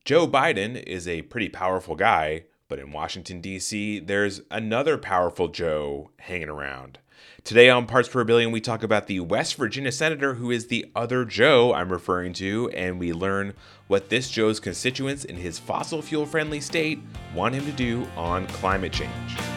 Joe Biden is a pretty powerful guy, but in Washington, D.C., there's another powerful Joe hanging around. Today on Parts Per Billion, we talk about the West Virginia senator who is the other Joe I'm referring to, and we learn what this Joe's constituents in his fossil fuel-friendly state want him to do on climate change.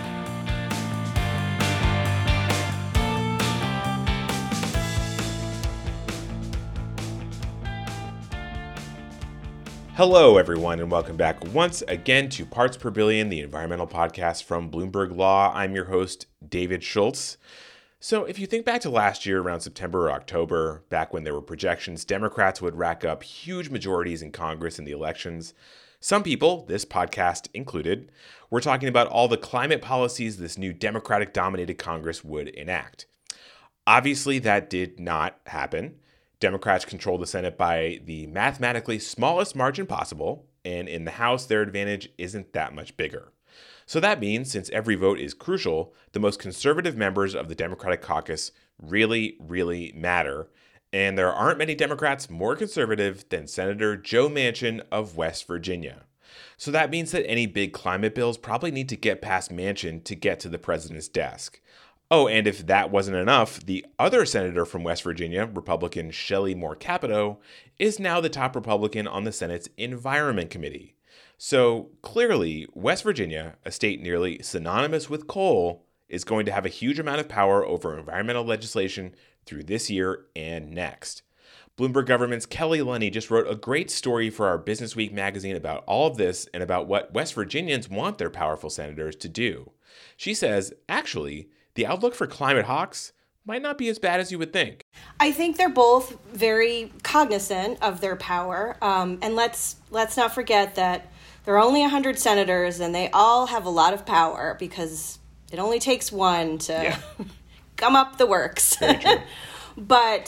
Hello, everyone, and welcome back once again to Parts Per Billion, the environmental podcast from Bloomberg Law. I'm your host, David Schultz. So if you think back to last year around September or October, back when there were projections, Democrats would rack up huge majorities in Congress in the elections. Some people, this podcast included, were talking about all the climate policies this new Democratic-dominated Congress would enact. Obviously, that did not happen. Democrats control the Senate by the mathematically smallest margin possible, and in the House, their advantage isn't that much bigger. So that means, since every vote is crucial, the most conservative members of the Democratic caucus really matter, and there aren't many Democrats more conservative than Senator Joe Manchin of West Virginia. So that means that any big climate bills probably need to get past Manchin to get to the president's desk. Oh, and if that wasn't enough, the other senator from West Virginia, Republican Shelley Moore Capito, is now the top Republican on the Senate's Environment Committee. So clearly, West Virginia, a state nearly synonymous with coal, is going to have a huge amount of power over environmental legislation through this year and next. Bloomberg Government's Kelly Lunny just wrote a great story for our Business Week magazine about all of this and about what West Virginians want their powerful senators to do. She says, actually, the outlook for climate hawks might not be as bad as you would think. I think they're both very cognizant of their power. And let's not forget that there are only 100 senators and they all have a lot of power because it only takes one to gum up the works. Very true. But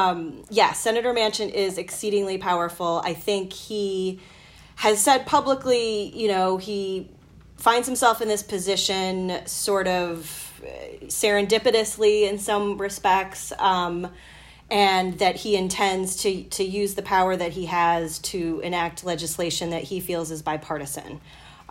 Senator Manchin is exceedingly powerful. I think he has said publicly, he finds himself in this position sort of serendipitously in some respects, and that he intends to use the power that he has to enact legislation that he feels is bipartisan.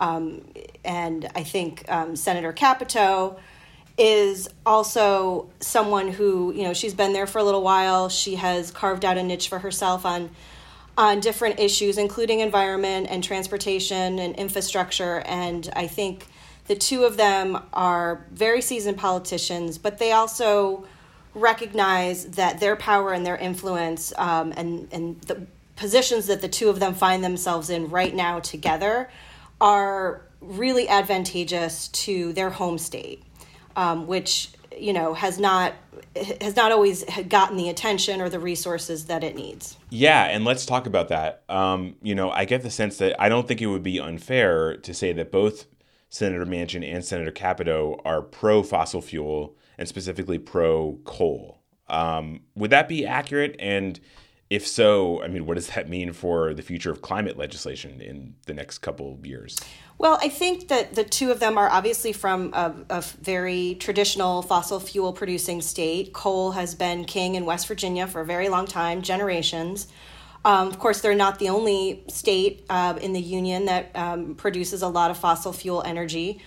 And I think Senator Capito is also someone who, she's been there for a little while. She has carved out a niche for herself on different issues, including environment and transportation and infrastructure. And I think the two of them are very seasoned politicians, but they also recognize that their power and their influence and the positions that the two of them find themselves in right now together are really advantageous to their home state, which has not always gotten the attention or the resources that it needs. Yeah, and let's talk about that. I get the sense that I don't think it would be unfair to say that both Senator Manchin and Senator Capito are pro-fossil fuel and specifically pro-coal. Would that be accurate? And if so, what does that mean for the future of climate legislation in the next couple of years? Well, I think that the two of them are obviously from a very traditional fossil fuel producing state. Coal has been king in West Virginia for a very long time, generations. Of course, they're not the only state in the union that produces a lot of fossil fuel energy.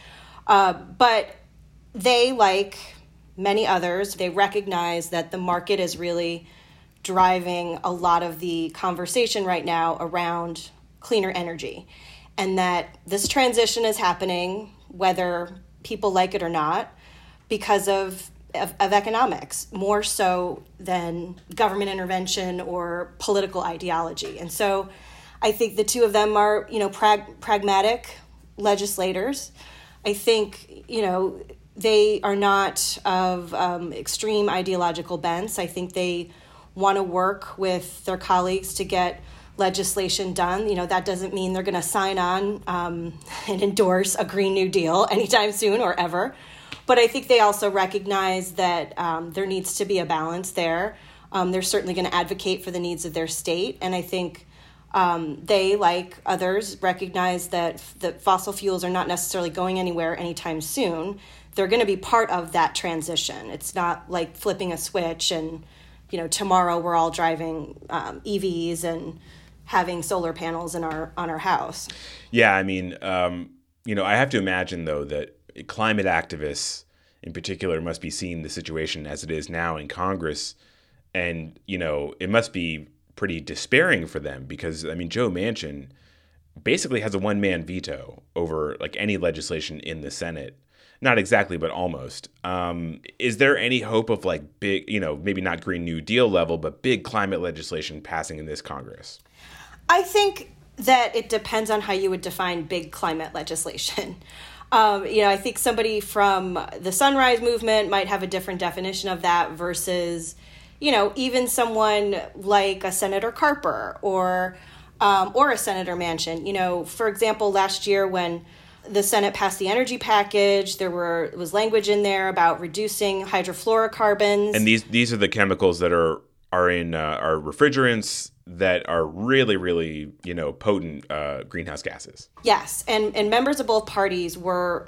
But they, like many others, they recognize that the market is really driving a lot of the conversation right now around cleaner energy. And that this transition is happening, whether people like it or not, because of economics, more so than government intervention or political ideology. And so I think the two of them are, pragmatic legislators. I think, they are not of extreme ideological bents. I think they want to work with their colleagues to get legislation done. That doesn't mean they're going to sign on and endorse a Green New Deal anytime soon or ever. But I think they also recognize that there needs to be a balance there. They're certainly going to advocate for the needs of their state. And I think they, like others, recognize that fossil fuels are not necessarily going anywhere anytime soon. They're going to be part of that transition. It's not like flipping a switch and, tomorrow we're all driving EVs and having solar panels on our house. Yeah, I mean, I have to imagine, though, that climate activists in particular must be seeing the situation as it is now in Congress. And, it must be pretty despairing for them because, I mean, Joe Manchin basically has a one-man veto over like any legislation in the Senate. Not exactly, but almost. Is there any hope of like big, maybe not Green New Deal level, but big climate legislation passing in this Congress? I think that it depends on how you would define big climate legislation. I think somebody from the Sunrise Movement might have a different definition of that versus, even someone like a Senator Carper or a Senator Manchin. For example, last year when the Senate passed the energy package, there was language in there about reducing hydrofluorocarbons. And these are the chemicals that are in our refrigerants that are really, really, potent greenhouse gases. Yes, and members of both parties were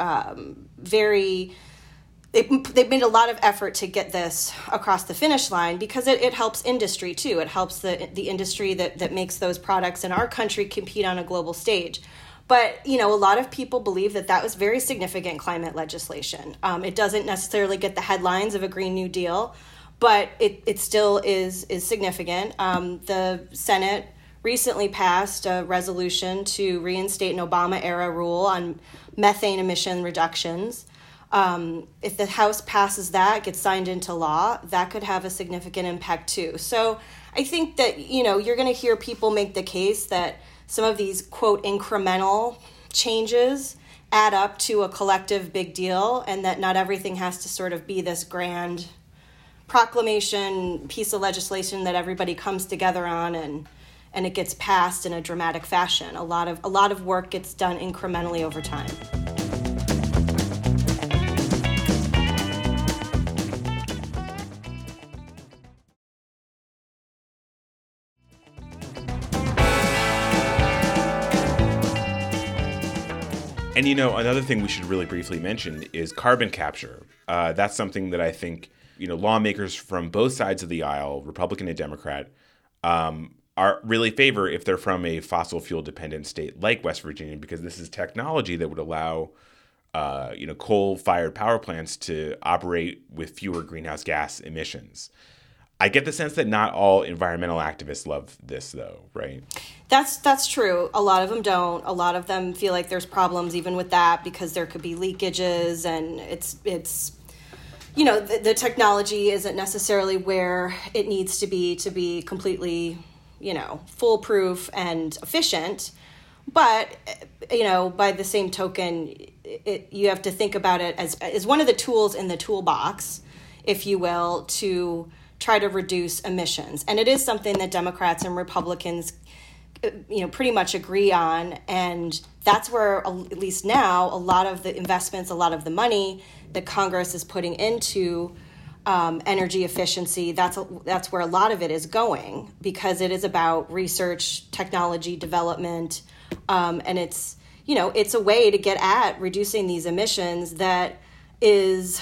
they made a lot of effort to get this across the finish line because it helps industry too. It helps the industry that makes those products in our country compete on a global stage. But, a lot of people believe that was very significant climate legislation. It doesn't necessarily get the headlines of a Green New Deal, but it still is significant. The Senate recently passed a resolution to reinstate an Obama-era rule on methane emission reductions. If the House passes that, gets signed into law, that could have a significant impact too. So I think that, you're going to hear people make the case that some of these, quote, incremental changes add up to a collective big deal and that not everything has to sort of be this grand proclamation piece of legislation that everybody comes together on and it gets passed in a dramatic fashion. A lot of work gets done incrementally over time. And, another thing we should really briefly mention is carbon capture. That's something that I think, lawmakers from both sides of the aisle, Republican and Democrat, are really favor if they're from a fossil fuel dependent state like West Virginia, because this is technology that would allow, coal-fired power plants to operate with fewer greenhouse gas emissions. I get the sense that not all environmental activists love this, though, right? That's true. A lot of them don't. A lot of them feel like there's problems even with that because there could be leakages and it's the technology isn't necessarily where it needs to be completely, foolproof and efficient. But, by the same token, you have to think about it as one of the tools in the toolbox, if you will, to try to reduce emissions. And it is something that Democrats and Republicans, pretty much agree on. And that's where, at least now, a lot of the investments, a lot of the money that Congress is putting into energy efficiency, that's where a lot of it is going, because it is about research, technology development, and it's a way to get at reducing these emissions that isn't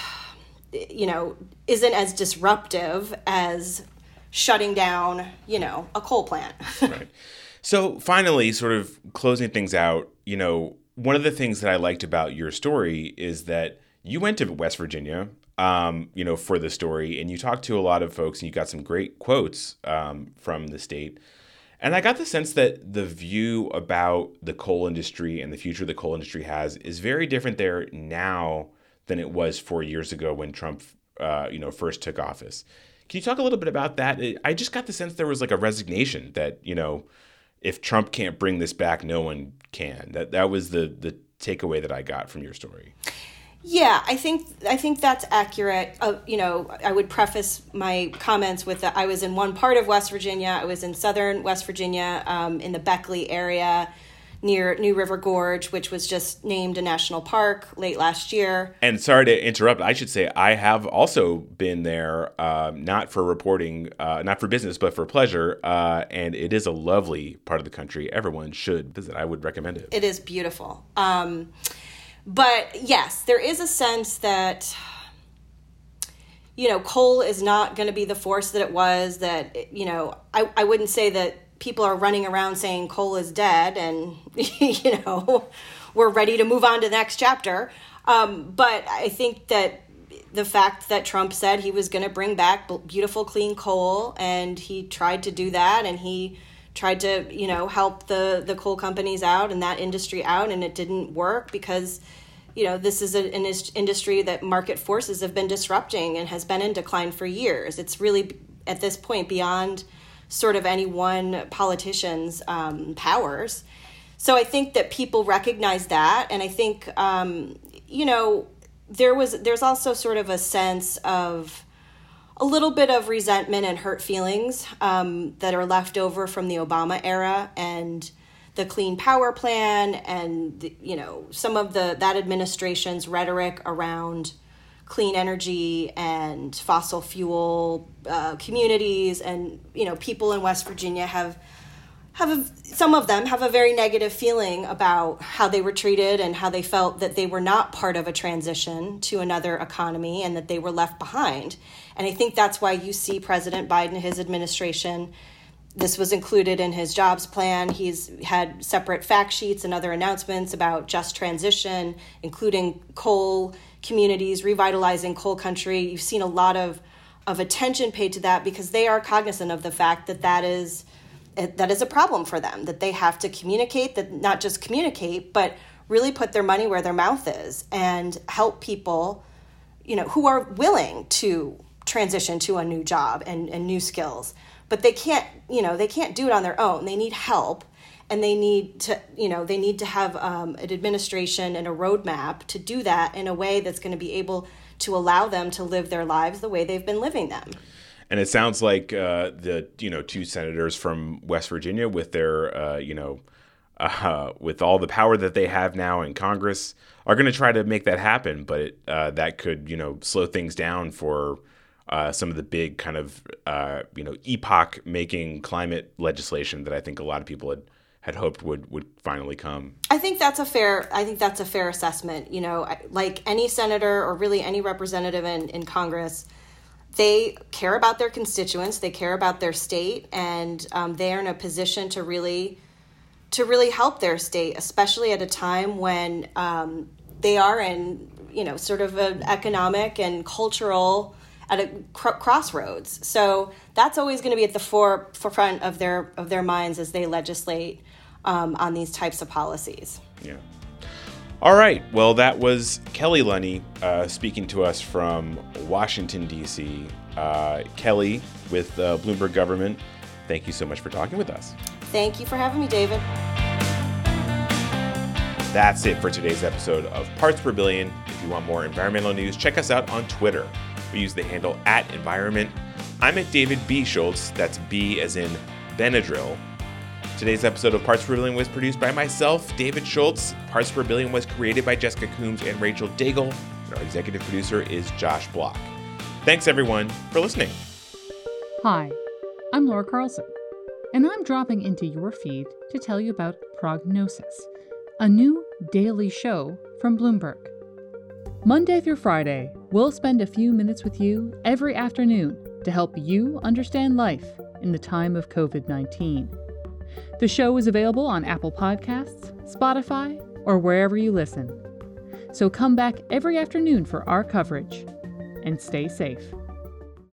as disruptive as shutting down, a coal plant. Right. So finally, sort of closing things out, one of the things that I liked about your story is that you went to West Virginia, for the story, and you talked to a lot of folks and you got some great quotes from the state. And I got the sense that the view about the coal industry and the future the coal industry has is very different there now than it was 4 years ago when Trump, first took office. Can you talk a little bit about that? I just got the sense there was like a resignation that, if Trump can't bring this back, no one can. That was the takeaway that I got from your story. Yeah, I think that's accurate. I would preface my comments with that I was in one part of West Virginia. I was in southern West Virginia, in the Beckley area near New River Gorge, which was just named a national park late last year. And sorry to interrupt, I should say I have also been there, not for reporting, not for business, but for pleasure. And it is a lovely part of the country. Everyone should visit. I would recommend it. It is beautiful. But yes, there is a sense that, coal is not going to be the force that it was, that, I wouldn't say that people are running around saying coal is dead and, we're ready to move on to the next chapter. But I think that the fact that Trump said he was going to bring back beautiful, clean coal, and he tried to do that, and he tried to, help the coal companies out and that industry out, and it didn't work because, this is an industry that market forces have been disrupting and has been in decline for years. It's really, at this point, beyond sort of any one politician's powers. So I think that people recognize that, and I think, there's also sort of a sense of a little bit of resentment and hurt feelings that are left over from the Obama era and the Clean Power Plan and, some of that administration's rhetoric around clean energy and fossil fuel communities. And, people in West Virginia some of them have a very negative feeling about how they were treated and how they felt that they were not part of a transition to another economy and that they were left behind. And I think that's why you see President Biden, his administration, this was included in his jobs plan. He's had separate fact sheets and other announcements about just transition, including coal communities, revitalizing coal country. You've seen a lot of attention paid to that because they are cognizant of the fact that is a problem for them, that they have to communicate, that not just communicate, but really put their money where their mouth is and help people, who are willing to transition to a new job and new skills. But they can't do it on their own. They need help, and they need to have an administration and a roadmap to do that in a way that's going to be able to allow them to live their lives the way they've been living them. And it sounds like the two senators from West Virginia, with their with all the power that they have now in Congress, are going to try to make that happen. But that could slow things down for some of the big kind of epoch-making climate legislation that I think a lot of people had hoped would finally come. I think that's a fair assessment. Like any senator or really any representative in Congress, they care about their constituents, they care about their state, and they are in a position to really help their state, especially at a time when they are in, sort of an economic and cultural at a crossroads. So that's always going to be at the forefront of their minds as they legislate on these types of policies. Yeah. All right. Well, that was Kelly Lunny speaking to us from Washington, D.C. Kelly with Bloomberg Government, thank you so much for talking with us. Thank you for having me, David. That's it for today's episode of Parts Per Billion. If you want more environmental news, check us out on Twitter. We use the handle @environment. I'm at David B. Schultz. That's B as in Benadryl. Today's episode of Parts Per Billion was produced by myself, David Schultz. Parts Per Billion was created by Jessica Coombs and Rachel Daigle. And our executive producer is Josh Block. Thanks, everyone, for listening. Hi, I'm Laura Carlson, and I'm dropping into your feed to tell you about Prognosis, a new daily show from Bloomberg. Monday through Friday, we'll spend a few minutes with you every afternoon to help you understand life in the time of COVID-19. The show is available on Apple Podcasts, Spotify, or wherever you listen. So come back every afternoon for our coverage, and stay safe.